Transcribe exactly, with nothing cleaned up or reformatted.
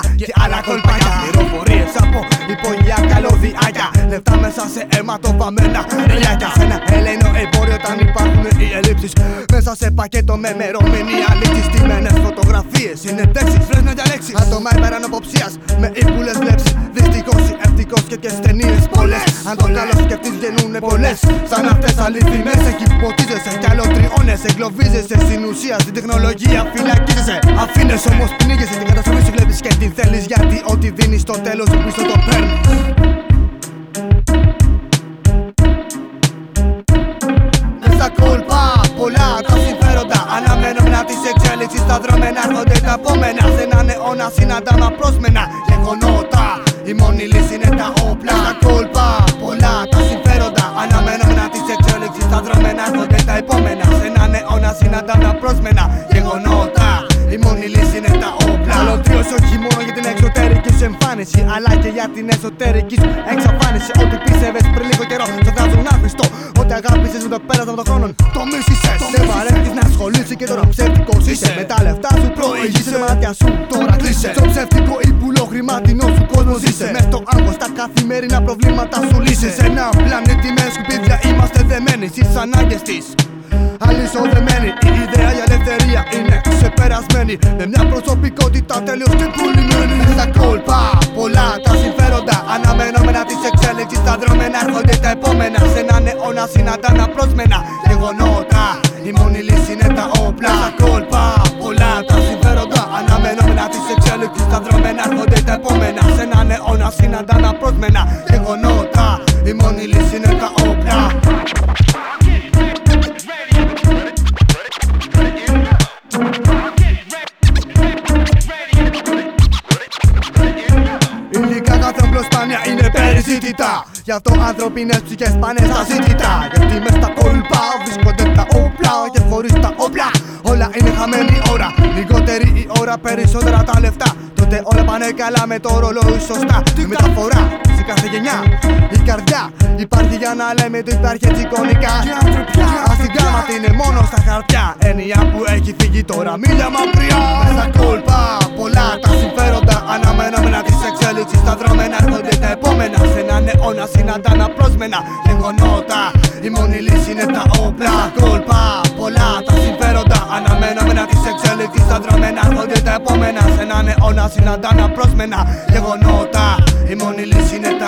και άλλα κολπάκια. Πληροφορίες από υπογεία καλωδιάκια, λεφτά μέσα σε αιματοβαμμένα ρελιάκια. Σε ένα Έλληνο εμπόριο όταν υπάρχουν οι ελλείψεις, μέσα σε πακέτο με μερομηνία λήξης. Στημένες φωτογραφίες, συνεντεύξεις, βρες να διαλέξεις άτομα υπερανοποψίας με ύπουλες βλέψεις. Δυστυχώς ή ευτυχώς και τις ταινίες πολλές, αν το καλό σκεφτείς βγαίνουνε πολλές. Σαν αυτές αληθινές εκυποτίζεσαι κι αλωτριώνεσαι, εγκλωβίζεσαι στην ουσία, στην τεχνολογία φυλακίζεσαι. Αφήνες όμως πνίγεσαι, την καταστροφή σου βλέπεις και την θέλεις, γιατί ό,τι δίνεις στο τέλος σου πίσω το παίρνεις. Μέσα κόλπα πολλά τα συμφέροντα, αναμενόμενα της εξέλιξης, τα δρόμενα έρχονται τα επόμενα. Σε έναν αιώνα συναντάμε απρόσμενα γεγονότα, η μόνη λύση είναι τα όπλα. Στα κόλπα πολλά τα συμφέροντα, αναμενόμενα της εξέλιξης, τα δρόμενα έρχονται τα επόμενα. Σε έναν αιώνα συναντάμε απρόσμενα γεγονότα, η μόνη λύση είναι τα όπλα. Αλωτρίωση όχι μόνο για την εξωτερική σου εμφάνιση, αλλά και για την εσωτερική σου εξαφάνιση. Ό,τι πίστευες πριν λίγο καιρό, σε βγάζουν άχρηστο. Ό,τι αγάπησες με το πέρασμα των χρόνων, το μίσησες. Δεν βαρέθηκες να ασχολείσαι και τώρα ψεύτικος είσαι. Με τα λεφτά σου προηγείσαι, τα μάτια σου τώρα κλείσε. Στο ψεύτικο ύπουλο χρηματινό σου κόσμο ζήσε. Μες στο άγχος τα καθημερινά προβλήματα σου λύσεις. Σε ένα πλανήτη με σκουπίδια είμαστε δεμένοι στις ανάγκες της. Αλυσοδεμένη, η ιδέα για ελευθερία είναι ξεπερασμένη, με μια προσωπικότητα τελείως και πουλημένη. Στα κόλπα πολλά τα συμφέροντα, αναμενόμενα της εξέλιξης, τα δρόμενα έρχονται τα επόμενα. Σε έναν αιώνα συναντάνε απρόσμενα γεγονότα, η μόνη λύση είναι τα όπλα. Στα κόλπα πολλά τα συμφέροντα, αναμενόμενα της εξέλιξης, τα δρόμενα έρχονται τα επόμενα. Σε έναν αιώνα συναντάνε απρόσμενα γεγονότα, η μόνη λύση είναι τα όπλα. Υλικά κάθε όπλο σπάνια είναι περιζήτητα, γι' αυτό ανθρώπινες ψυχές πάνε στα ζήτητα. Γιατί μες στα κόλπα βρίσκονται τα όπλα, και χωρίς τα όπλα όλα είναι χαμένη ώρα. Λιγότερη η ώρα, περισσότερα τα λεφτά, τότε όλα πάνε καλά με το ρολόι σωστά. Τη μεταφορά σε κάθε γενιά, η καρδιά υπάρχει για να λέμε ότι υπάρχει έτσι εικονικά. Στην γράμματι είναι μόνο στα χαρτιά, έννοια που έχει φύγει τώρα μίλια μακριά. Μες στα κόλπα πολλά τα συμφέροντα, αναμενόμενα της εξέλιξης, τα δρόμενα έρχονται τα επόμενα. Σε έναν αιώνα συναντάνε απρόσμενα γεγονότα, η μόνη λύση είναι τα όπλα. Στα κόλπα πολλά τα συμφέροντα, αναμενόμενα της εξέλιξης, τα δρόμενα έρχονται τα επόμενα. Σε έναν αιώνα συναντάνε απρόσμενα γεγονότα, η μόνη λύση είναι